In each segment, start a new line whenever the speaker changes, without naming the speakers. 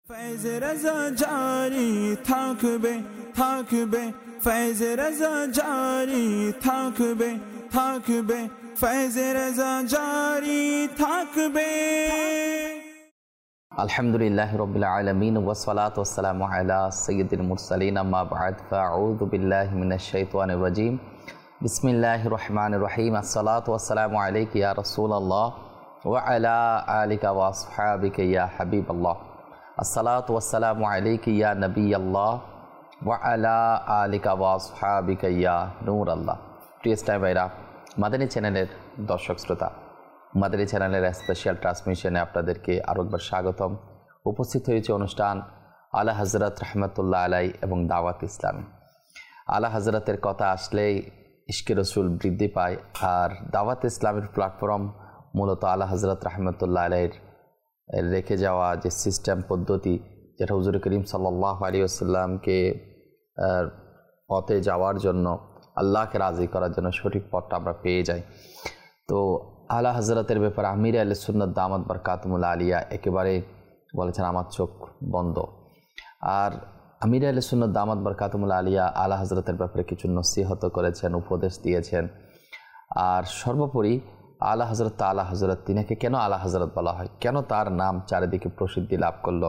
ফয়েজ রাজা জারি থাকবে থাকবে, ফয়েজ রাজা জারি থাকবে থাকবে, ফয়েজ রাজা জারি থাকবে।
আলহামদুলিল্লাহি রাব্বিল আলামিন ওয়াসসালাতু ওয়াসসালামু আলা সাইয়্যিদিল মুরসালিন, আম্মা বা'দ, ফাআউযু বিল্লাহি মিনাশ শাইতানির রাজীম। বিসমিল্লাহির রহমানির রহিম। আসসালাতু ওয়াসসালামু আলাইকা ইয়া রাসূলুল্লাহ ওয়া আলা আলিকা ওয়া আসহাবিকা ইয়া হাবিবাল্লাহ। আসসালাতু ওয়াসসালামু আলাইকা ইয়া নবিয়াল্লাহ ওয়া আলা আলিকা ওয়া আসহাবিকা ইয়া নূরাল্লাহ। প্রিয় ভাইরা, মাদানী চ্যানেলের দর্শক শ্রোতা, মাদানী চ্যানেলের স্পেশাল ট্রান্সমিশনে আপনাদেরকে আরও একবার স্বাগতম। উপস্থিত হয়েছে অনুষ্ঠান আলা হযরত রহমতুল্লাহ আলাই এবং দাওয়াত ইসলামী। আলা হযরতের কথা আসলেই ইশকে রসুল বৃদ্ধি পায়, আর দাওয়াত ইসলামের প্ল্যাটফর্ম মূলত আলা হযরত রহমতুল্লাহ আলাইয়ের রেখে যাওয়া যে সিস্টেম পদ্ধতি, যেটা হুজুর করিম সাল্লাল্লাহু আলাইহি ওয়াসাল্লামকে পথে যাওয়ার জন্য, আল্লাহকে রাজি করার জন্য সঠিক পথটা আমরা পেয়ে যাই। তো আলা হযরতের ব্যাপারে আমির আহলে সুন্নাত দামাত বারকাতুহুল আলিয়া একেবারে বলেছেন আমার চোখ বন্ধ। আর আমির আহলে সুন্নাত দামাত বারকাতুহুল আলিয়া আলা হযরতের ব্যাপারে কিছু নসিহত করেছেন, উপদেশ দিয়েছেন। আর সর্বোপরি আলা হযরত তিনাকে কেন আলা হযরত বলা হয়, কেন তার নাম চারিদিকে প্রসিদ্ধি লাভ করলো,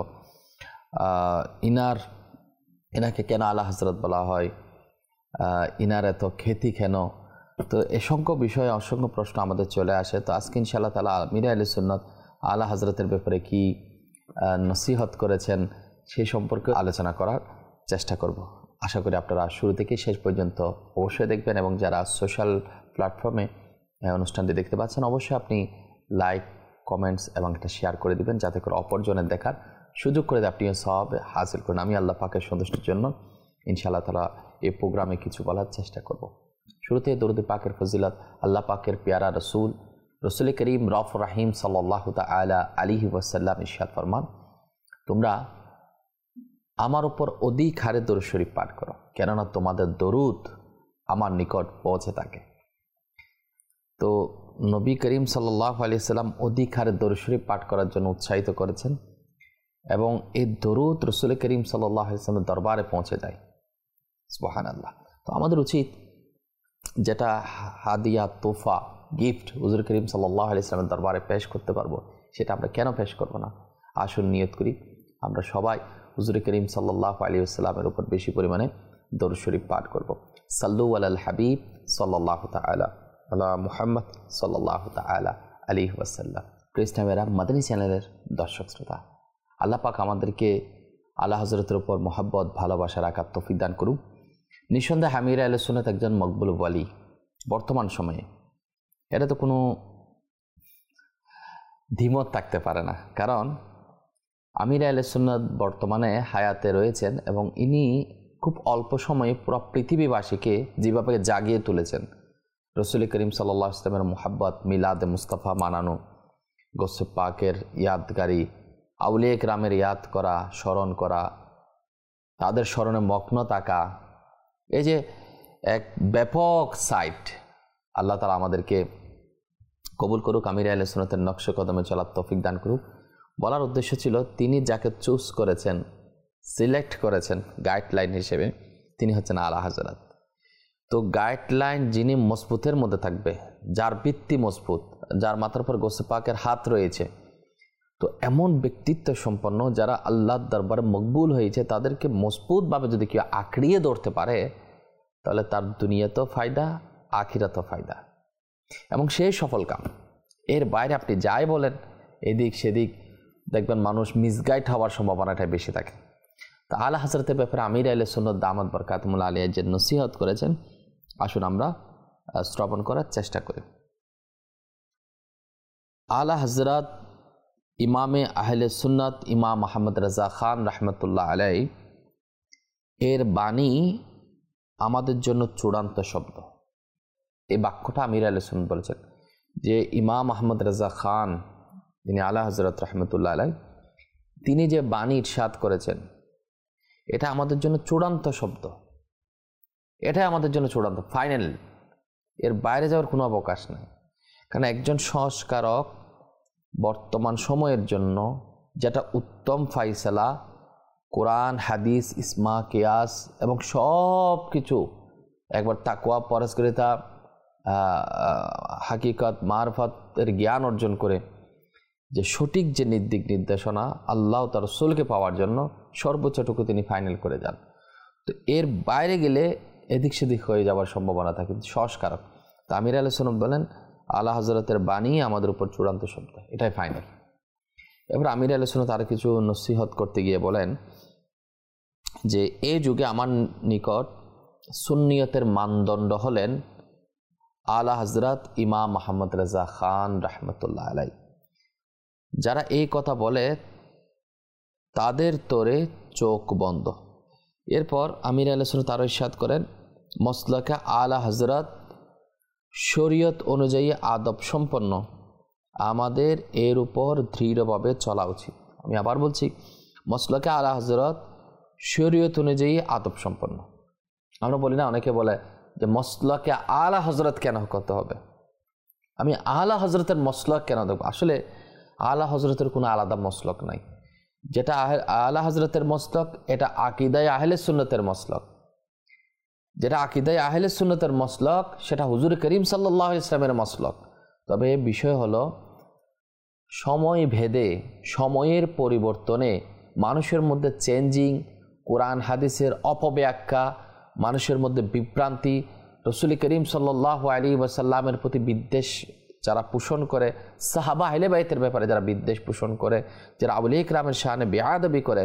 এনাকে কেন আলা হযরত বলা হয়, ইনার এত খ্যাতি কেন, তো অসংখ্য বিষয়ে অসংখ্য প্রশ্ন আমাদের চলে আসে। তো আজকে ইনশাআল্লাহ তাআলা আমির আহলে সুন্নাত আলা হযরতের ব্যাপারে কি নসিহত করেছেন সেই সম্পর্কে আলোচনা করার চেষ্টা করব। আশা করি আপনারা শুরু থেকে শেষ পর্যন্ত অবশ্যই দেখবেন, এবং যারা সোশ্যাল প্ল্যাটফর্মে অনুষ্ঠানটি দেখতে পাচ্ছেন অবশ্যই আপনি লাইক, কমেন্টস এবং একটা শেয়ার করে দিবেন, যাতে করে অপরজনের দেখার সুযোগ করে আপনিও সওয়াব হাসিল করুন। আমি আল্লাহ পাকের সন্তুষ্টির জন্য ইনশাআল্লাহ তাআলা এই প্রোগ্রামে কিছু বলার চেষ্টা করব। শুরুতে দরুদ পাকের ফজিলত। আল্লাহ পাকের প্যারা রসুল করিম রউফুর রহিম সাল্লাল্লাহু তাআলা আলাইহি ওয়াসাল্লাম ইরশাদ ফরমান, তোমরা আমার উপর অধিক হারে দরুদ শরীফ পাঠ করো, কেননা তোমাদের দরুদ আমার নিকট পৌঁছে থাকে। তো নবী করিম সাল্লাল্লাহু আলাইহি ওয়াসাল্লাম অধিক হারে দরুদ শরীফ পাঠ করার জন্য উৎসাহিত করেছেন, এবং এই দরুদ রসুল করিম সাল্লাল্লাহু আলাইহি ওয়াসাল্লামের দরবারে পৌঁছে যায়। সুবহানাল্লাহ। তো আমাদের উচিত যেটা হাদিয়া, তোফা, গিফট হুজুর করিম সাল্লাল্লাহু আলাইহি ওয়াসাল্লামের দরবারে পেশ করতে পারবো, সেটা আমরা কেন পেশ করব না? আসুন নিয়ত করি আমরা সবাই হুজুর করিম সাল্লাল্লাহু আলাইহি ওয়াসাল্লামের উপর বেশি পরিমাণে দরুদ শরীফ পাঠ করব। সাল্লু আলাল হাবিব সাল্লাল্লাহু তাআলা আলা মুহাম্মদ সাল্লাল্লাহু তাআলা আলাইহি ওয়াসাল্লাম। প্রিয় মাদানী চ্যানেলের দর্শক শ্রোতা, আল্লাহ পাক আমাদেরকে আলা হযরতের উপর মহব্বত, ভালোবাসা রাখার তৌফিক দান করুন। নিঃসন্দেহে আমির আহলে সুন্নাত একজন মকবুল ওয়ালি বর্তমান সময়ে, এটা তো কোনো দ্বিমত থাকতে পারে না, কারণ আমির আহলে সুন্নাত বর্তমানে হায়াতে রয়েছেন, এবং ইনি খুব অল্প সময়ে পুরো পৃথিবীবাসীকে যেভাবে জাগিয়ে তুলেছেন। রসুল করিম সাল্লাল্লাহু আলাইহি ওয়াসাল্লামের মুহাব্বত, মিলাদে মুস্তাফা মানানো, গোসে পাকের ইয়াদগারি, আউলিয়া কেরামের ইয়াদ করা, স্মরণ করা, তাদের স্মরণে মগ্ন থাকা, এই যে এক ব্যাপক সাইট, আল্লাহ তাআলা আমাদেরকে কবুল করুক, আমির আহলে সুন্নাতের নকশ কদমে চলার তৌফিক দান করুক। বলার উদ্দেশ্য ছিল, তিনি যাকে চুজ করেছেন, সিলেক্ট করেছেন গাইডলাইন হিসেবে, তিনি হচ্ছেন আলা হযরত। তো গাইডলাইন যিনি মজবুতের মধ্যে থাকবে, যার ভিত্তি মজবুত, যার মাথার উপর গোসে পাকের হাত রয়েছে, তো এমন ব্যক্তিত্ব সম্পন্ন যারা আল্লাহর দরবারে মকবুল হয়েছে, তাদেরকে মজবুতভাবে যদি কেউ আঁকড়িয়ে ধরতে পারে, তাহলে তার দুনিয়াতেও ফায়দা, আখিরাতেও ফায়দা, এবং সেই সফল কাম। এর বাইরে আপনি যাই বলেন, এদিক সেদিক দেখবেন মানুষ মিসগাইড হওয়ার সম্ভাবনাটাই বেশি থাকে। তো আলা হযরতের ব্যাপারে আমির আহলে সুন্নাত দামাত বারকাতুহুল আলিয়া যে নসিহত করেছেন, আসুন আমরা শ্রবণ করার চেষ্টা করি। আলা হযরত ইমামে আহলে সুন্নাত ইমাম আহমদ রাজা খান রহমতুল্লাহ আলাইহি এর বাণী আমাদের জন্য চূড়ান্ত শব্দ। এই বাক্যটা আমির আহলে সুন্নাত বলেছেন যে ইমাম আহমদ রাজা খান, যিনি আলা হযরত রহমতুল্লাহ আলাইহি, তিনি যে বাণী ইরশাদ করেছেন, এটা আমাদের জন্য চূড়ান্ত শব্দ, এটাই আমাদের জন্য চূড়ান্ত, ফাইনাল। এর বাইরে যাওয়ার কোনো অবকাশ নেই। কারণ একজন সংস্কারক বর্তমান সময়ের জন্য যেটা উত্তম ফাইসালা কোরআন, হাদিস, ইসমা, কিয়াস এবং সব কিছু একবার তাকওয়া, পরহেজগারিতা, হাকিকত, মারফতের জ্ঞান অর্জন করে যে সঠিক যে দিক নির্দেশনা আল্লাহ তার রাসূলকে পাওয়ার জন্য সর্বোচ্চটুকু তিনি ফাইনাল করে যান। তো এর বাইরে গেলে এদিক সেদিক হয়ে যাওয়ার সম্ভাবনা থাকে, সংস্কারক। তো আমির আলাইহিস সালাম বলেন আলা হযরতের বাণী আমাদের উপর চূড়ান্ত শব্দ, এটাই ফাইনাল। এবার আমির আলাইহিস সালাম তার কিছু নসিহত করতে গিয়ে বলেন যে এই যুগে আমার নিকট সুন্নিয়তের মানদণ্ড হলেন আলা হযরত ইমাম মুহাম্মদ রেজা খান রাহমাতুল্লাহ আলাইহি। যারা এই কথা বলে তাদের তোরে চোখ বন্ধ। এরপর আমির আলাইহিস সালাম তার ইরশাদ করেন মসলকে আলা হযরত শরীয়ত অনুযায়ী আদব সম্পন্ন, আমাদের এর উপর দৃঢ়ভাবে চলা উচিত। আমি আবার বলছি, মসলকে আলা হযরত শরীয়ত অনুযায়ী আদব সম্পন্ন। আমরা বলি না, অনেকে বলে যে মসলকে আলা হযরত কেন করতে হবে, আমি আলা হযরতের মসলক কেন দেখব। আসলে আলা হযরতের কোনো আলাদা মসলক নাই। যেটা আলা হযরতের মসলক এটা আকীদায়ে আহলে সুন্নতের মসলক। যেটা আকীদায়ে আহলে সুন্নতের মসলক সেটা হুজুর করিম সাল্লাল্লাহু আলাইহি ওয়াসাল্লামের মসলক। তবে বিষয় হলো সময় ভেদে, সময়ের পরিবর্তনে মানুষের মধ্যে চেঞ্জিং, কোরআন হাদিসের অপব্যাখ্যা, মানুষের মধ্যে বিভ্রান্তি, রাসূল করিম সাল্লাল্লাহু আলাইহি ওয়াসাল্লামের প্রতি বিদ্বেষ যারা পোষণ করে, সাহাবা আহলে বাইতের ব্যাপারে যারা বিদ্বেষ পোষণ করে, যারা আউলিয়া কিরামের শানে বেয়াদবি করে,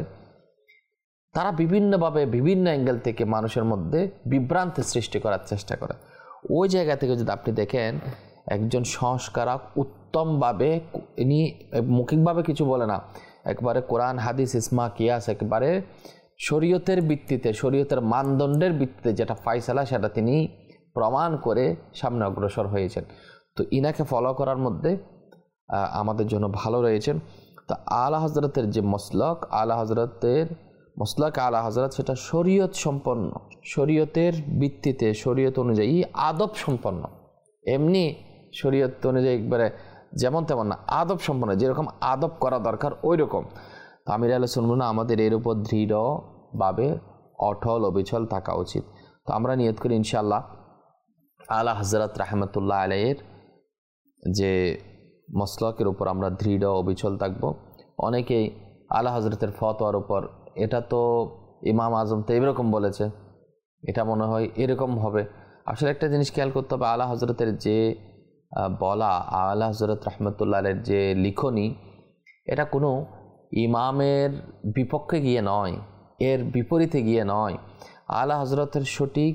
তারা বিভিন্নভাবে বিভিন্ন অ্যাঙ্গেল থেকে মানুষের মধ্যে বিভ্রান্তি সৃষ্টি করার চেষ্টা করে। ওই জায়গা থেকে যদি আপনি দেখেন একজন সংস্কারক উত্তমভাবে, ইনি মৌখিকভাবে কিছু বলে না, একবারে কোরআন, হাদিস, ইসমা, কিয়াস একেবারে শরীয়তের ভিত্তিতে, শরীয়তের মানদণ্ডের ভিত্তিতে যেটা ফায়সালা সেটা তিনি প্রমাণ করে সামনে অগ্রসর হয়েছেন। তো ইনাকে ফলো করার মধ্যে আমাদের জন্য ভালো রয়েছেন। তো আলা হযরতের যে মসলক, আলা হযরতের মসলক আলা হযরত সেটা শরীয়ত সম্পন্ন, শরীয়তের ভিত্তিতে, শরীয়ত অনুযায়ী আদব সম্পন্ন। এমনি শরীয়ত অনুযায়ী একবারে যেমন তেমন না, আদব সম্পন্ন, যেরকম আদব করা দরকার ওই রকম। তো আমির আলাইহিস সালাম আমাদের এর উপর দৃঢ়ভাবে অটল অবিচল থাকা উচিত। তো আমরা নিয়ত করি ইনশাআল্লাহ আলা হযরত রাহমাতুল্লাহ আলাইহির যে মসলকের উপর আমরা দৃঢ় অবিচল থাকব। অনেকেই আলা হযরতের ফতোয়ার উপর এটা তো ইমাম আজম তো এরকম বলেছে, এটা মনে হয় এরকম হবে। আসলে একটা জিনিস খেয়াল করতে হবে, আলা হযরতের যে বলা, আলা হযরত রাহমাতুল্লাহ আলাইহির যে লিখনি, এটা কোনো ইমামের বিপক্ষে গিয়ে নয়, এর বিপরীতে গিয়ে নয়। আলা হযরতের সঠিক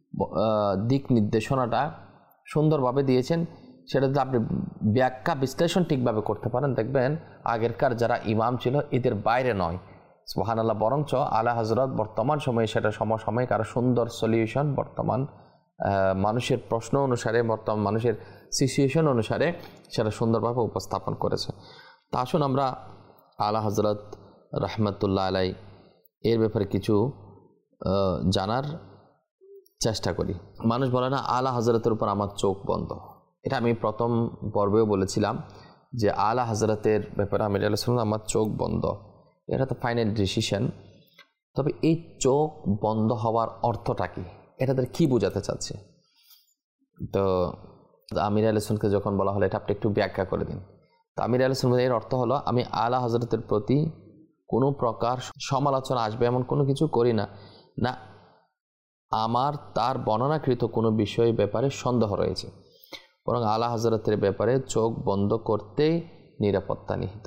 দিক নির্দেশনাটা সুন্দরভাবে দিয়েছেন। সেটা যদি আপনি ব্যাখ্যা বিশ্লেষণ ঠিকভাবে করতে পারেন, দেখবেন আগেরকার যারা ইমাম ছিল এদের বাইরে নয়। সুবহানাল্লাহ। বরঞ্চ আলা হযরত বর্তমান সময়ে সেটা সমসাময়িক আরও সুন্দর সলিউশন, বর্তমান মানুষের প্রশ্ন অনুসারে, বর্তমান মানুষের সিচুয়েশন অনুসারে সেটা সুন্দরভাবে উপস্থাপন করেছে। তা আসুন আমরা আলা হযরত রাহমাতুল্লাহ আলাইহি এর ব্যাপারে কিছু জানার চেষ্টা করি। মানুষ বলে না আলা হযরতের উপর আমার চোখ বন্ধ। এটা আমি প্রথম পর্বেও বলেছিলাম যে আলা হযরতের ব্যাপারে আমির আলাইহিস সালাম আমার চোখ বন্ধ, এটা তো ফাইনাল ডিসিশন। তবে এই চোখ বন্ধ হওয়ার অর্থটা কি, এটাদের কি বোঝাতে চাচ্ছে? তো আমির আলাইহিস সালামকে যখন বলা হলো এটা আপনি একটু ব্যাখ্যা করে দিন, তো আমির আলাইহিস সালাম এর অর্থ হলো আমি আলা হযরতের প্রতি কোনো প্রকার সমালোচনা আসবে এমন কোনো কিছু করি না, না আমার তার বর্ণনাকৃত কোনো বিষয়ের ব্যাপারে সন্দেহ রয়েছে, বরং আলা হযরতের ব্যাপারে চোখ বন্ধ করতেই নিরাপত্তা নিহিত।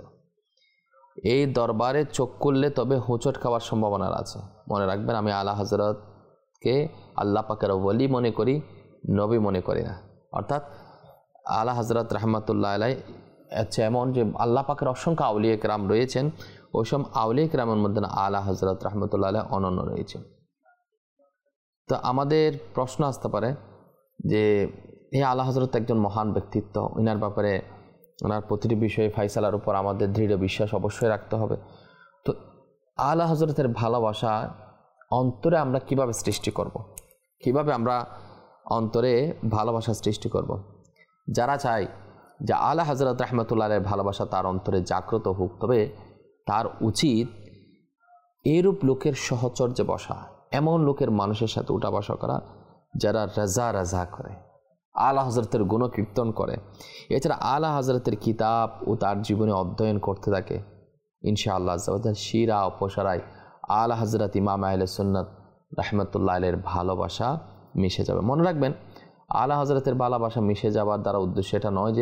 এই দরবারে চোখ করলে তবে হোঁচট খাওয়ার সম্ভাবনা আছে। মনে রাখবেন, আমি আলা হযরতকে আল্লাহ পাকের ওলি মনে করি, নবী মনে করি না। অর্থাৎ আলা হযরত রাহমাতুল্লাহ আলাইহি আচ্ছা এমন যে আল্লাহ পাকের অসংখ্য আউলিয়া কেরাম রয়েছেন, ওই সব আউলিয়া কেরামের মধ্যে আলা হযরত রাহমাতুল্লাহ আলাইহি অনন্য রয়েছে। তো আমাদের প্রশ্ন আসতে পারে যে এই আলা হযরত একজন মহান ব্যক্তিত্ব, ওনার ব্যাপারে ওনার প্রতিটি বিষয়ে ফায়সালার উপর আমাদের দৃঢ় বিশ্বাস অবশ্যই রাখতে হবে। তো আলা হযরতের ভালোবাসা অন্তরে আমরা কিভাবে সৃষ্টি করব, কিভাবে আমরা অন্তরে ভালোবাসা সৃষ্টি করব? যারা চায় যে আলা হযরত রাহমাতুল্লাহ আলাইহির ভালোবাসা তার অন্তরে জাগ্রত হোক, তবে তার উচিত এইরূপ লোকের সহচর্যে বসা, এমন লোকের মানুষের সাথে উঠা বসা করা যারা রাজা রাজা করে, আলা হজরতের গুণকীর্তন করে, এছাড়া আলা হজরতের কিতাব ও তার জীবনে অধ্যয়ন করতে থাকে, ইনশাআল্লাহ শিরা ও পোশারায় আলা হজরত ইমাম আহলে সুন্নাত রাহমাতুল্লাহ আলাইহির ভালোবাসা মিশে যাবে। মনে রাখবেন, আলা হজরতের ভালোবাসা মিশে যাওয়ার দ্বারা উদ্দেশ্য এটা নয়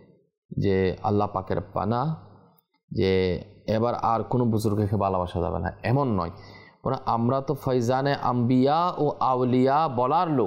যে আল্লাহ পাকের পানা যে এবার আর কোনো বুজুর্গকে ভালোবাসা যাবে না, এমন নয়। আমরা তো ফয়জানে আম্বিয়া ও আউলিয়া বলার লোক।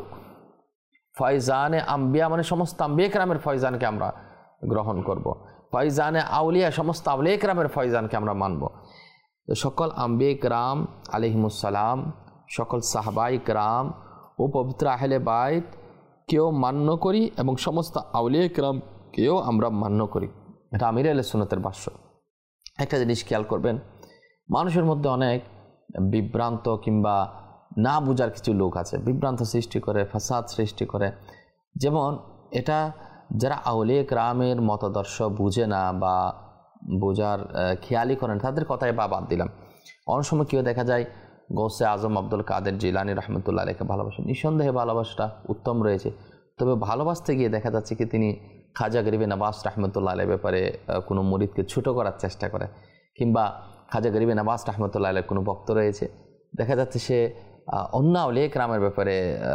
ফয়জানে আম্বিয়া মানে সমস্ত আম্বিয়া কেরামের ফয়জানকে আমরা গ্রহণ করব। ফয়জানে আউলিয়া সমস্ত আউলিয়া কেরামের ফয়জানকে আমরা মানব। তো সকল আম্বিয়া কেরাম আলাইহিমুসসালাম, সকল সাহাবাই কেরাম ও পবিত্র আহলে বাইত কেউ মান্য করি এবং সমস্ত আউলিয়া কেরাম কেউ আমরা মান্য করি। এটা আমির আহলে সুন্নাতের ভাষ্য। একটা জিনিস খেয়াল করবেন, মানুষের মধ্যে অনেক বিভ্রান্ত কিংবা না বুঝার কিছু লোক আছে, বিভ্রান্ত সৃষ্টি করে, ফাসাদ সৃষ্টি করে। যেমন এটা যারা আউলিয়া কেরামের মতাদর্শ বুঝে না বা বোঝার খেয়ালই করেন, তাদের কথাই বাদ দিলাম। অনেক সময় কেউ দেখা যায় গৌসে আজম আব্দুল কাদের জিলানী রহমতুল্লাহ আলাইহিকে ভালোবাসেন, নিঃসন্দেহে ভালোবাসাটা উত্তম রয়েছে। তবে ভালোবাসতে গিয়ে দেখা যাচ্ছে কি তিনি খাজা গরিবে নওয়াজ রহমতুল্লাহ আলাইহির ব্যাপারে কোনো মুরিদকে ছোটো করার চেষ্টা করে, কিংবা খাজা গরিবে নওয়াজ রহমতুল্লাহ আলাইহির কোনো ভক্ত রয়েছে, দেখা যাচ্ছে সে অন্য আউলিয়া কেরামের ব্যাপারে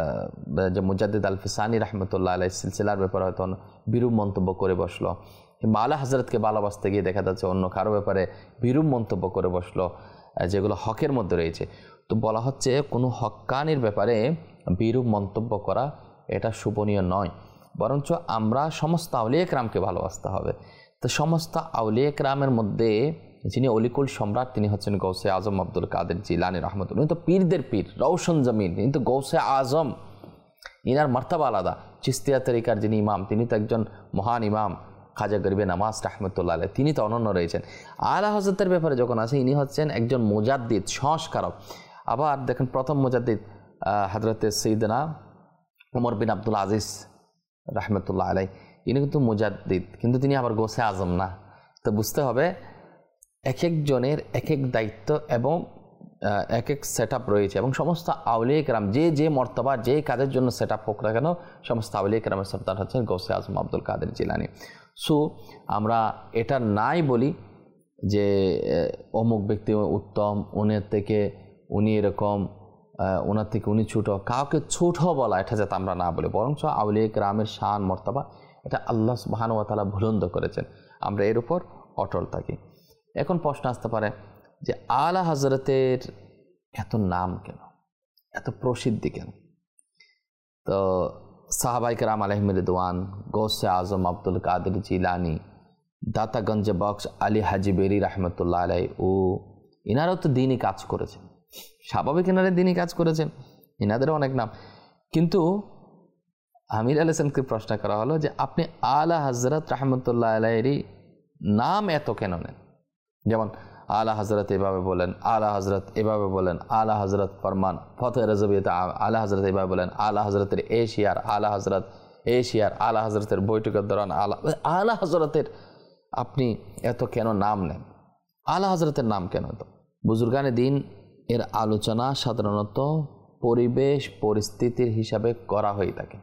যে মুজাদ্দিদ আল ফিসানি রহমতুল্লাহ আলাইহির সিলসিলার ব্যাপারে হয়তো বিরূপ মন্তব্য করে বসলো, কিংবা আলা হজরতকে ভালোবাসতে গিয়ে দেখা যাচ্ছে অন্য কারো ব্যাপারে বিরূপ মন্তব্য করে বসলো, যেগুলো হকের মধ্যে রয়েছে। তো বলা হচ্ছে কোনো হক্কানির ব্যাপারে বিরূপ মন্তব্য করা এটা শোভনীয় নয়, বরঞ্চ আমরা সমস্ত আউলিয়া কেরামকে ভালোবাসতে হবে। তো সমস্ত আউলিয়া কেরামের মধ্যে যিনি অলিকুল সম্রাট তিনি হচ্ছেন গৌসে আজম আব্দুল কাদের জিলানী রহমতুল্লাহ। তো পীরদের পীর, রওশন জমিন, কিন্তু গৌসে আজম ইনার মার্তাবা আলাদা। চিস্তিয়া তরিকার যিনি ইমাম তিনি তো একজন মহান ইমাম, খাজা গরিবে নওয়াজ রহমতুল্লাহ আলাইহি, তিনি তো অনন্য রয়েছেন। আলা হজরতের ব্যাপারে যখন আছে, ইনি হচ্ছেন একজন মুজাদ্দিদ, সংস্কারক। আবার দেখেন প্রথম মুজাদ্দিদ হযরতে সাইয়েদনা ওমর বিন আব্দুল আজিজ রহমতুল্লাহ আলাইহি, ইনি কিন্তু মুজাদ্দিদ, কিন্তু তিনি আবার গৌসে আজম না। তো বুঝতে হবে এক একজনের এক এক দায়িত্ব এবং এক এক সেট আপ রয়েছে, এবং সমস্ত আউলিয়া কেরাম যে মর্তবা যে কাজের জন্য সেট আপ হোক না কেন, সমস্ত আউলিয়া কেরামের সর্দার হচ্ছেন গৌসে আজম আব্দুল কাদের জিলানী। সো আমরা এটা নাই বলি যে অমুক ব্যক্তি উত্তম, উনি এরকম, ওনার থেকে উনি ছোট, কাউকে ছোট বলা এটা যাতে আমরা না বলি, বরঞ্চ আউলিয়া কেরামের শান মর্তবা এটা আল্লাহ সুবহানাহু ওয়া তাআলা বুলন্দ করেছেন, আমরা এর উপর অটল থাকি। এখন প্রশ্ন আসতে পারে যে আলা হজরতের এত নাম কেন, এত প্রসিদ্ধি কেন? তো সাহাবায়ে কেরাম আলাইহিম রিদওয়ান, গৌসে আজম আব্দুল কাদের জিলানী, দাতাগঞ্জ বক্স আলী হাজি বেরি রহমতুল্লাহ আলাইহি, ও ইনারাও তো দিনই কাজ করেছেন, স্বাভাবিক ইনারা দিনই কাজ করেছেন, ইনাদেরও অনেক নাম। কিন্তু আমির আলাইহিস সালামকে প্রশ্ন করা হলো যে আপনি আলা হজরত রহমতুল্লাহ আলাইহির নাম এত কেন নেন? যেমন আলা হজরত এভাবে বলেন, আলা হজরত এভাবে বলেন, আলা হজরত ফরমান ফতহ রজবিয়তে আলা হজরত এভাবে বলেন, আলা হজরতের এশিয়ার, আলা হজরত এশিয়ার, আলা হজরতের বৈঠকের দৌরান আলা হজরতের আপনি এত কেন নাম নেন? আলা হজরতের নাম কেন? তো বুজুর্গানে দিন এর আলোচনা সাধারণত পরিবেশ পরিস্থিতির হিসাবে করা হয়ে থাকে।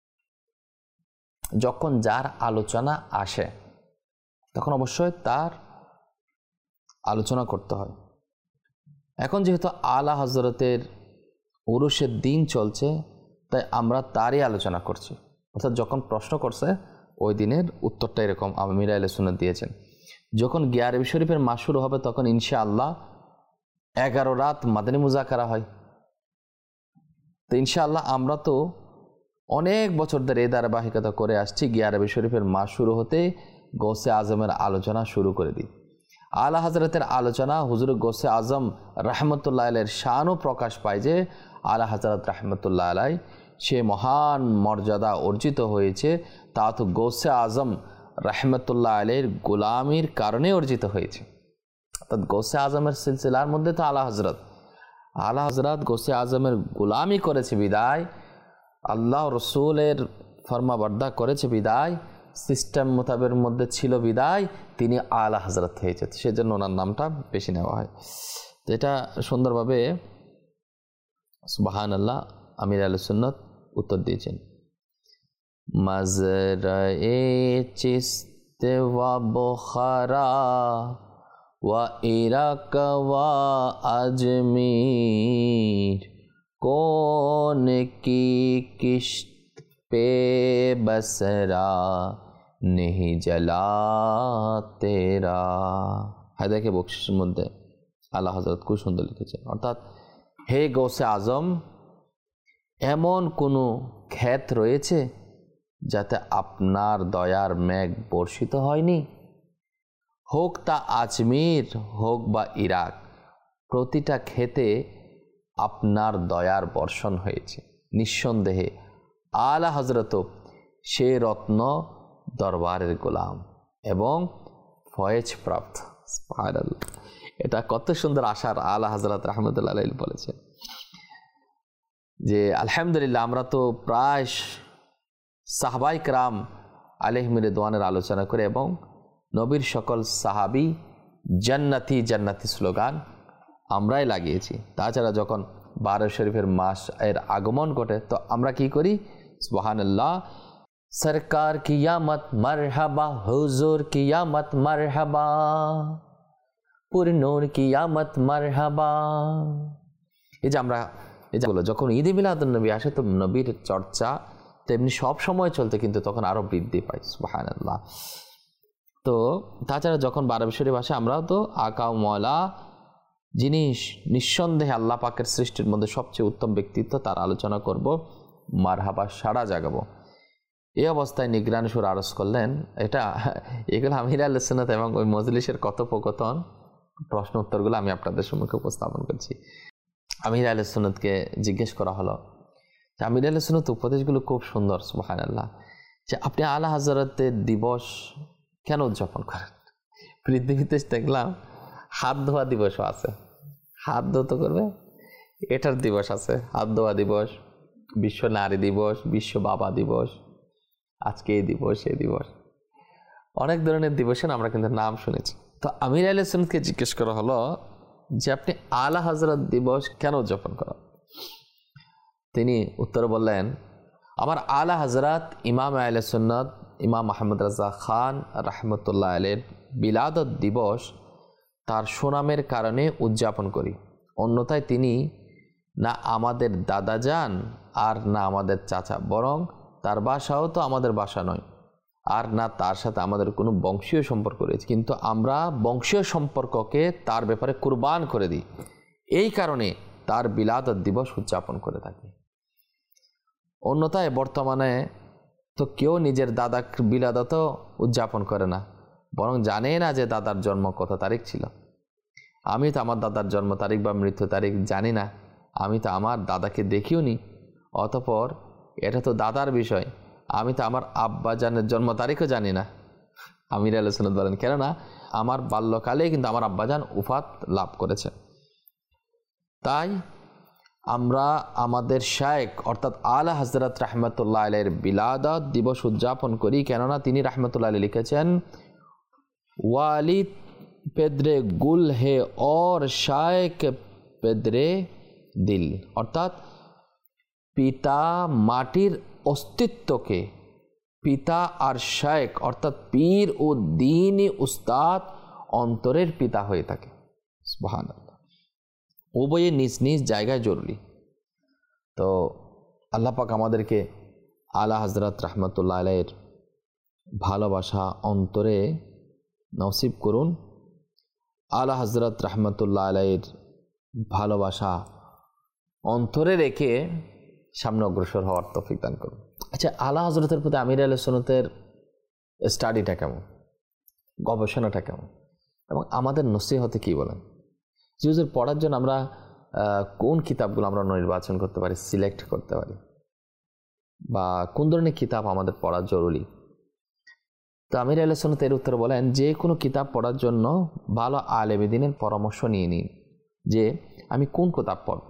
যখন যার আলোচনা আসে তখন অবশ্যই তার আলোচনা করতে হয়। এখন যেহেতু আলা হজরতের উরুসের দিন চলছে, তাই আমরা তারই আলোচনা করছি। অর্থাৎ যখন প্রশ্ন করছে ওই দিনের উত্তরটা এরকম আমির আহলে সুন্নাত দিয়েছেন। যখন গিয়ারবি শরীফের মাস শুরু হবে তখন ইনশাআল্লাহ 11 রাত মাদানী মুজাকারা হয়। তো ইনশাআল্লাহ আমরা তো অনেক বছর ধরে এই ধারাবাহিকতা করে আসছি, গিয়ারবি শরীফের মাস শুরু হতে গৌসে আজমের আলোচনা শুরু করে দিই। আলা হজরতের আলোচনা হুজুর গৌসে আজম রহমতুল্লাহ আলাইহির শানও প্রকাশ পায় যে আলা হজরত রহমতুল্লাহ আলাইহি সে মহান মর্যাদা অর্জিত হয়েছে, তা তো গৌসে আজম রহমতুল্লাহ আলাইহির গোলামির কারণে অর্জিত হয়েছে। অর্থাৎ গৌসে আজমের সিলসিলার মধ্যে তো আলা হজরত গৌসে আজমের গোলামি করেছে বিদায়, আল্লাহ রসুলের ফরমাবর্দা করেছে বিদায়, সিস্টেম মোতাবের মধ্যে ছিল বিদায় তিনি আলা হজরত হয়েছে, সেজন্য ওনার নামটা বেশি নেওয়া হয়। তো এটা সুন্দরভাবে সুবহানাল্লাহ আমির আহলে সুন্নাত উত্তর দিয়েছেন। মাজরায়ে চিস্ত ওয়া বুখারা ওয়া ইরাক ওয়া আজমির কোন কি কিশত पे बसरा नहीं जला तेरा। হায়দাকে বকশিসের মধ্যে আল্লাহ হযরত খুব সুন্দর লিখেছেন, অর্থাৎ হে গৌসে আজম, এমন কোনো ক্ষেত রয়েছে যাতে আপনার দয়ার মেঘ বর্ষিত হয়নি? হোক তা আজমির হোক বা ইরাক, প্রতিটা ক্ষেতে আপনার দয়ার বর্ষণ হয়েছে। নিঃসন্দেহে আলা হযরত সে রত্ন দরবারের গোলাম এবং ফয়েজ প্রাপ্ত। সুবহানাল্লাহ, এটা কত সুন্দর আশার আলা হযরত রাহমাতুল্লাহ আলাইহি বলেছেন যে আলহামদুলিল্লাহ আমরা তো প্রায় সাহাবায়ে কেরাম আলাইহিম রিদওয়ানের আলোচনা করে এবং নবীর সকল সাহাবী জান্নাতি জান্নাতি স্লোগান আমরাই লাগিয়েছি। তাছাড়া যখন বারো শরীফের মাস এর আগমন ঘটে তো আমরা কি করি? সুবহানাল্লাহ, সরকার কিয়ামত মারহাবা, হুজুর কিয়ামত মারহাবা, পুরনূর কিয়ামত মারহাবা। এই যে আমরা যখন ঈদ মিলাদুন নবী আসে তো নবীর চর্চা তেমনি সব সময় চলতে, কিন্তু তখন আরো বৃদ্ধি পায়। সুবহানাল্লাহ। তো তাছাড়া যখন বারবি শরীফ আসে আমরাও তো আকা মওলা যিনি নিঃসন্দেহে আল্লাহ পাকের সৃষ্টির মধ্যে সবচেয়ে উত্তম ব্যক্তিত্ব তার আলোচনা করব, মারহাবা সাড়া জাগাবো। এই অবস্থায় নিগরান সুর আরজ করলেন। এগুলো আমির আহলে সুন্নাত এবং ওই মজলিসের কথোপকথন প্রশ্ন উত্তরগুলো আমি আপনাদের সম্মুখে উপস্থাপন করছি। আমির আহলে সুন্নাতকে জিজ্ঞেস করা হলো যে আমির আহলে সুন্নাত উপদেশগুলো খুব সুন্দর, সুবহানাল্লাহ, যে আপনি আলা হযরতের দিবস কেন উদযাপন করেন? পৃথিবীতে দেখলাম হাত ধোয়া দিবসও আছে, হাত ধুতে করবে এটার দিবস আছে, হাত ধোয়া দিবস, বিশ্ব নারী দিবস, বিশ্ব বাবা দিবস, আজকে এই দিবস এই দিবস, অনেক ধরনের দিবসের আমরা কিন্তু নাম শুনেছি। তো আমির আহলে সুন্নাতকে জিজ্ঞেস করা হলো যে আপনি আলা হযরত দিবস কেন উদযাপন করেন? তিনি উত্তরে বললেন, আমার আলা হযরত ইমাম আহলে সুন্নাত ইমাম আহমদ রাজা খান রাহমাতুল্লাহ আলাইহির বিলাদত দিবস তার সুনামের কারণে উদযাপন করি। অন্যথায় তিনি না আমাদের দাদা যান আর না আমাদের চাচা, বরং তার বাসাও তো আমাদের বাসা নয়, আর না তার সাথে আমাদের কোনো বংশীয় সম্পর্ক রয়েছে, কিন্তু আমরা বংশীয় সম্পর্ককে তার ব্যাপারে কুরবান করে দিই। এই কারণে তার বিলাদত দিবস উদযাপন করে থাকি। অন্যথায় বর্তমানে তো কেউ নিজের দাদার বিলাদত উদযাপন করে না, বরং জানে না যে দাদার জন্ম কত তারিখ ছিল। আমি তো আমার দাদার জন্ম তারিখ বা মৃত্যু তারিখ জানি না, আমি তো আমার দাদাকে দেখিও নি, অতঃপর এটা তো দাদার বিষয়, আমি তো আমার আব্বাজানের জন্ম তারিখও জানি না। আমির আহলে সুন্নাত বলেন, কেননা আমার বাল্যকালেই কিন্তু আমার আব্বাজান উফাত লাভ করেছে। তাই আমরা আমাদের শায়েখ অর্থাৎ আলা হযরত রাহমাতুল্লাহ আলাইহির বিলাদত দিবস উদযাপন করি, কেননা তিনি রাহমাতুল্লাহ আলাইহি লিখেছেন, ওয়ালিদ পেদরে গুল হে और শায়েখ পেদরে দিল, অর্থাৎ পিতা মাটির অস্তিত্বকে, পিতা আর শায়েখ অর্থাৎ পীর ও দ্বীনি উস্তাদ অন্তরের পিতা হয়ে থাকে। সুবহানাল্লাহ, উভয়ে নিজ নিজ জায়গায় জরুরি। তো আল্লাহ পাক আমাদেরকে আলা হযরত রাহমাতুল্লাহ আলাইহির ভালোবাসা অন্তরে নসিব করুন, আলা হযরত রাহমাতুল্লাহ আলাইহির ভালোবাসা অন্তরে রেখে সামনে অগ্রসর হওয়ার তৌফিক দান করুন। আচ্ছা, আলা হযরতের প্রতি আমির আহলে সুন্নাতের স্টাডিটা কেমন, গবেষণাটা কেমন, এবং আমাদের নসিহতে কি বলেন? হুজুর পড়ার জন্য আমরা কোন কিতাবগুলো আমরা নির্বাচন করতে পারি, সিলেক্ট করতে পারি, বা কোন ধরনের কিতাব আমাদের পড়া জরুরি? তো আমির আহলে সুন্নাত এর উত্তরে বলেন, যে কোনো কিতাব পড়ার জন্য ভালো আলেম দ্বীনের পরামর্শ নিয়ে নিন যে আমি কোন কিতাব পড়ব।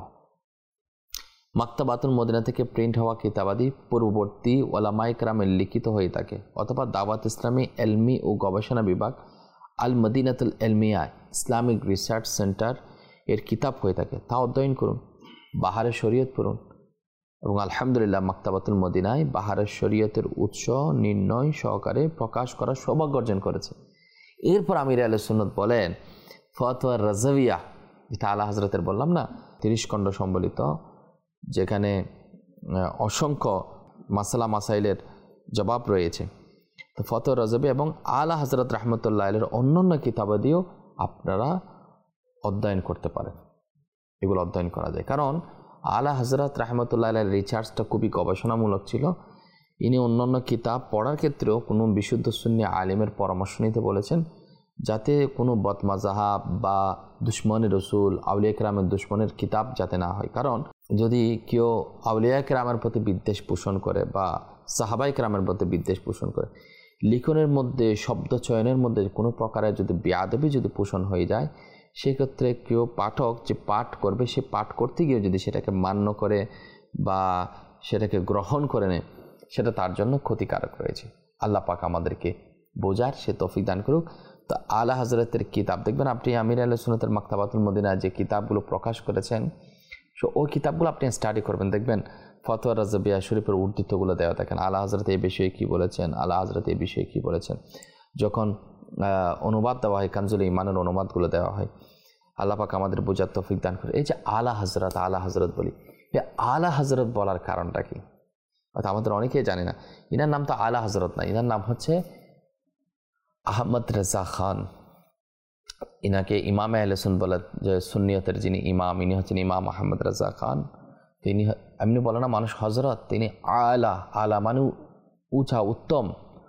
মাকতাবাতুল মদিনা থেকে প্রিন্ট হওয়া কিতাবাদি পূর্ববর্তী ওলামায়ে কেরামের লিখিত হয়ে থাকে, অথবা দাওয়াত ইসলামী এলমি ও গবেষণা বিভাগ আল মদিনাতুল এলমিয়া ইসলামিক রিসার্চ সেন্টার এর কিতাব হয়ে থাকে তা অধ্যয়ন করুন, বাহারের শরীয়ত পড়ুন। এবং আলহামদুলিল্লাহ মাকতাবাতুল মদিনায় বাহারের শরীয়তের উৎস নির্ণয় সহকারে প্রকাশ করার সৌভাগ্য অর্জন করেছে। এরপর আমির আহলে সুন্নাত বলেন ফতোয়া রাজাভিয়া, যেটা আলা হযরতের বললাম না 30 খণ্ড সম্বলিত, যেখানে অসংখ্য মাসালা মাসাইলের জবাব রয়েছে। তো ফতোয়া রাজাভি এবং আলা হযরত রাহমাতুল্লাহ আলাইহির অন্যান্য কিতাবাদিও আপনারা অধ্যয়ন করতে পারেন। এগুলো অধ্যয়ন করা যায়, কারণ আলা হযরত রাহমাতুল্লাহ আলাইহির রিসার্চটা খুবই গবেষণামূলক ছিল। ইনি অন্যান্য কিতাব পড়ার ক্ষেত্রেও কোনো বিশুদ্ধ সুন্নি আলেমের পরামর্শ নিতে বলেছেন, যাতে কোনো বদমাজাহাব বা দুশ্মনী রসুল আউলিয়া কেরামের দুশ্মনের কিতাব যাতে না হয়। কারণ যদি কেউ আউলিয়া কেরামের প্রতি বিদ্বেষ পোষণ করে বা সাহাবাই কেরামের প্রতি বিদ্বেষ পোষণ করে, লিখনের মধ্যে শব্দ চয়নের মধ্যে কোনো প্রকারের যদি বেয়াদবি যদি পোষণ হয়ে যায়, সেক্ষেত্রে কেউ পাঠক যে পাঠ করবে সে পাঠ করতে গিয়ে যদি সেটাকে মান্য করে বা সেটাকে গ্রহণ করে নেয়, সেটা তার জন্য ক্ষতিকারক রয়েছে। আল্লাহ পাক আমাদেরকে বোঝার সে তৌফিক দান করুক। তো আলা হযরতের কিতাব দেখবেন আপনি আমির আহলে সুন্নাতের মাকতাবাতুল মদিনা যে কিতাবগুলো প্রকাশ করেছেন, সো ওই কিতাবগুলো আপনি স্টাডি করবেন, দেখবেন ফতোয়া রাজাভিয়া শরীফের উদ্ধৃতগুলো দেওয়া থাকেন। আলা হযরত এই বিষয়ে কী বলেছেন, আলা হযরত এই বিষয়ে কী বলেছেন। যখন অনুবাদ দেওয়া হয়, কানজুল ইমানের অনুবাদগুলো দেওয়া হয়, আল্লাহ পাক আমাদের বোঝার তৌফিক দান করে। এই যে আলা হযরত বলি, এই আলা হযরত বলার কারণটা কি? অর্থাৎ আমাদের অনেকেই জানে না, ইনার নাম তো আলা হযরত না, ইনার নাম হচ্ছে আহমদ রেজা খান। ইনাকে ইমাম আহলে সুন্নাত বলে, যে সুন্নিয়তের যিনি ইমাম, ইনি হচ্ছেন ইমাম আহমদ রেজা খান। তিনি এমনি বলে না মানুষ হযরত, তিনি আলা মানে উঁচা উত্তম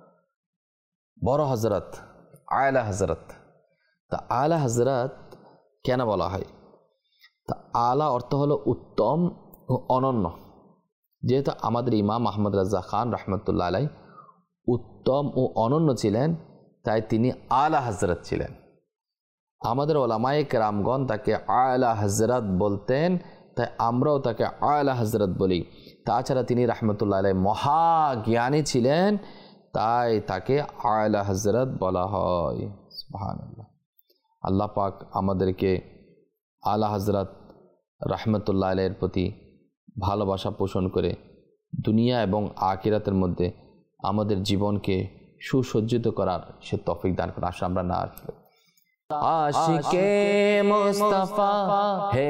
বড় হযরত, আলা হযরত। তা আলা হযরত কেন বলা হয়? তা আলা অর্থ হলো উত্তম ও অনন্য। যেহেতু আমাদের ইমাম আহমদ রেজা খান রহমতুল্লাহ আলাই উত্তম ও অনন্য ছিলেন, তাই তিনি আলা হযরত ছিলেন। আমাদের ওলামায়ে কেরামগণ তাকে আলা হযরত বলতেন, তাই আমরাও তাকে আলা হযরত বলি। তাছাড়া তিনি রহমতুল্লাহ আলাই মহাজ্ঞানী ছিলেন, তাই তাকে আলা হযরত বলা হয়। সুবহানাল্লাহ। আল্লাহ পাক আমাদেরকে আলা হযরত রহমতুল্লাহ আলাইহির প্রতি ভালোবাসা পোষণ করে দুনিয়া এবং আখিরাতের মধ্যে আমাদের জীবনকে সুসজ্জিত করার সে তৌফিক দান করে। আসলে আমরা না আসলে आशिके मुस्तफा है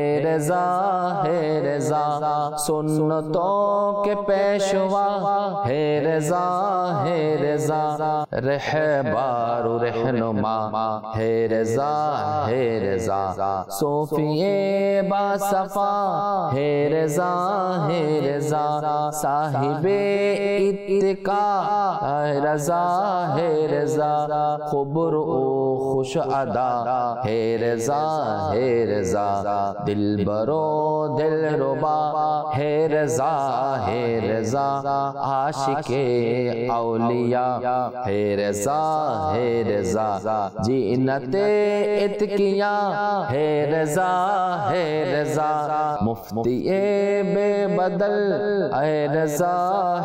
रज़ा सुन्नतों के पेशवा है रज़ा रहबार रहनुमा है रज़ा सूफिए बासफा है रज़ा साहिबे इत्तिका रज़ा खुबर ओ खुश अदा है रज़ा दिल बरो दिल रुबा है रज़ा आशिके औलिया है रज़ा जीनते इत्किया है रज़ा मुफ्ती बेबदल है रज़ा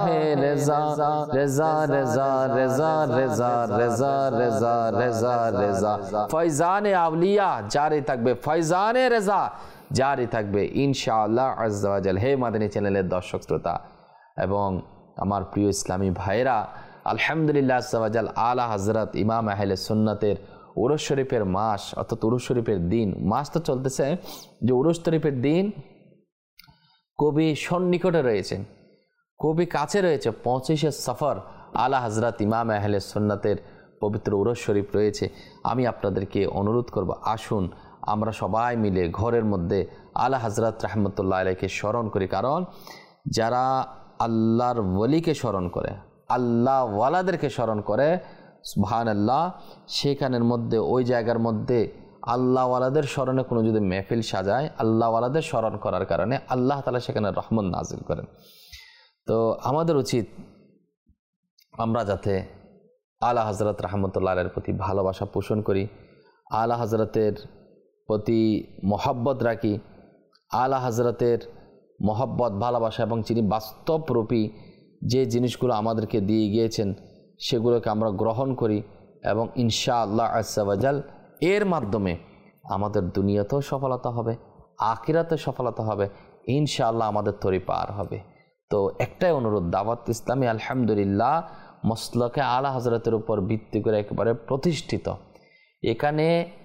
रज़ा फैज़ाने आवलिया जारी থাকবে, ফয়জানে রেজা জারি থাকবে ইনশাআল্লাহ আজ্জা ওয়া জাল। হে মাদানী চ্যানেলের দর্শক শ্রোতা এবং আমার প্রিয় ইসলামী ভাইরা, আলহামদুলিল্লাহ আজ্জা ওয়া জাল আলা হযরত ইমাম আহলে সুন্নাতের উরুস শরীফের মাস, অর্থাৎ উরুস শরীফের দিন, মাস তো চলতেছে, যে উরুস শরীফের দিন কবি সন্নিকটে রয়েছেন, কবি কাছে রয়েছে। 25শে সফর আলা হযরত ইমাম আহলে সুন্নাতের পবিত্র উরুস শরীফ রয়েছে। আমি আপনাদেরকে অনুরোধ করব, আসুন আমরা সবাই মিলে ঘরের মধ্যে আলা হযরত রাহমাতুল্লাহ আলাইহিকে স্মরণ করি। কারণ যারা আল্লাহর ওলিকে স্মরণ করে, আল্লাহ ওয়ালাদেরকে স্মরণ করে, সুবহানাল্লাহ, সেখানের মধ্যে ওই জায়গার মধ্যে আল্লাহ ওয়ালাদের স্মরণে কোনো যদি মেহফিল সাজায়, আল্লাহ ওয়ালাদের স্মরণ করার কারণে আল্লাহ তাআলা সেখানে রহমত নাজিল করেন। তো আমাদের উচিত আমরা যাতে আলা হযরত রাহমাতুল্লাহ আলাইহির প্রতি ভালোবাসা পোষণ করি, আলা হযরতের প্রতি মহব্বত রাখি, আলা হযরতের মহব্বত ভালোবাসা এবং যিনি বাস্তবরূপী যে জিনিসগুলো আমাদেরকে দিয়ে গিয়েছেন সেগুলোকে আমরা গ্রহণ করি এবং ইনশাআল্লাহ আজ্জা ওয়া জাল এর মাধ্যমে আমাদের দুনিয়াতেও সফলতা হবে, আখিরাতে সফলতা হবে, ইনশাআল্লাহ আমাদের তরি পার হবে। তো একটাই অনুরোধ, দাওয়াত ইসলামী আলহামদুলিল্লাহ মসলকে আলা হযরতের উপর ভিত্তি করে একেবারে প্রতিষ্ঠিত। এখানে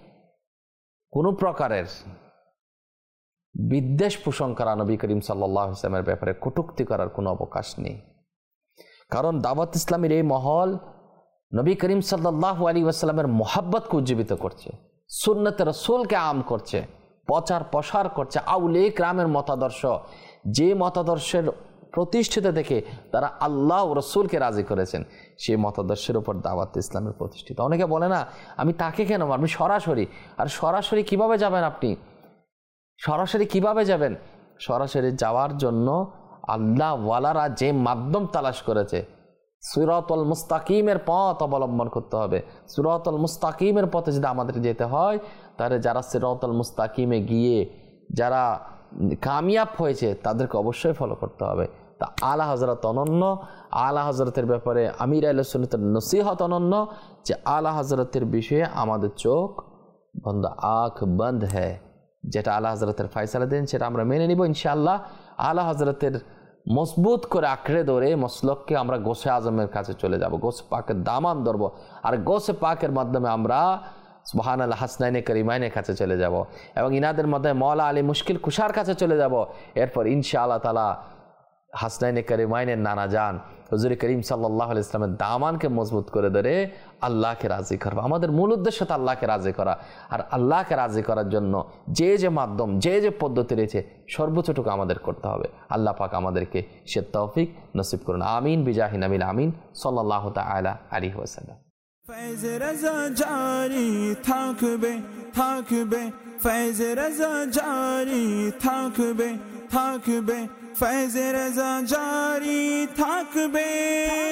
কোনো প্রকারের বিদ্বেষ পোষণ করা, নবী করিম সাল্লাল্লাহু আলাইহি ওয়াসাল্লামের ব্যাপারে কটূক্তি করার কোনো অবকাশ নেই। কারণ দাওয়াত ইসলামের এই মহল নবী করিম সাল্লাল্লাহু আলাইহি ওয়াসাল্লামের মহাব্বতকে উজ্জীবিত করছে, সুন্নতে রাসূলকে আম করছে, প্রচার প্রসার করছে, আউলিয়া কিরামের মতাদর্শ, যে মতাদর্শের প্রতিষ্ঠিত দেখে তারা আল্লাহ ও রাসূলকে রাজি করেছেন, সেই মতাদর্শের উপর দাওয়াত ইসলামের প্রতিষ্ঠিত। অনেকে বলে না আমি তাকে কেন মারব, সরাসরি। আর সরাসরি কিভাবে যাবেন আপনি? সরাসরি কিভাবে যাবেন? সরাসরি যাওয়ার জন্য আল্লাহ ওয়ালারা যে মাধ্যম তালাশ করেছে, সিরাতুল মুস্তাকিমের পথ অবলম্বন করতে হবে। সিরাতুল মুস্তাকিমের পথে যদি আমাদের যেতে হয়, তাহলে যারা সিরাতুল মুস্তাকিমে গিয়ে যারা কামিয়াব হয়েছে তাদেরকে অবশ্যই ফলো করতে হবে। তা আলা হযরত অনন্য, আলা হযরতের ব্যাপারে আমির আহলে সুন্নাতের নসিহত অনন্য, যে আলা হযরতের বিষয়ে আমাদের চোখ বন্ধ, আঁখ বন্ধ হ্যায়। যেটা আলা হযরতের ফয়সালা দেন সেটা আমরা মেনে নিব ইনশাআল্লাহ। আলা হযরতের মজবুত করে আঁকড়ে ধরে মসলককে আমরা গোসে আজমের কাছে চলে যাব, গোসে পাকের দামান ধরবো, আর গোসে পাকের মাধ্যমে আমরা সুবহানাল্লাহ হাসনাইনে করিমাইনের কাছে চলে যাব, এবং ইনাদের মধ্যে মওলা আলী মুশকিল কুশার কাছে চলে যাব। এরপর ইনশাআল্লাহ তাআলা হাসনাইনে করিমাইনের নানা জান হুজুর করিম সাল্লাল্লাহু আলাইহি ওয়াসাল্লামের দামানকে মজবুত করে ধরে আল্লাহকে রাজি করব। আমাদের মূল উদ্দেশ্য তো আল্লাহকে রাজি করা, আর আল্লাহকে রাজি করার জন্য যে যে মাধ্যম, যে যে পদ্ধতি রয়েছে সর্বোচ্চটুকু আমাদের করতে হবে। আল্লাহ পাক আমাদেরকে সে তৌফিক নসিব করুন। আমিন বিজাহি নবীল আমিন সাল্লাল্লাহু তাআলা আলাইহি ওয়াসাল্লাম।
ফৈজ রজা জারি থাকবে থাকবে, ফৈজ রজা জারি থাকবে থাকবে, ফৈজ রজা জারি থাকবে।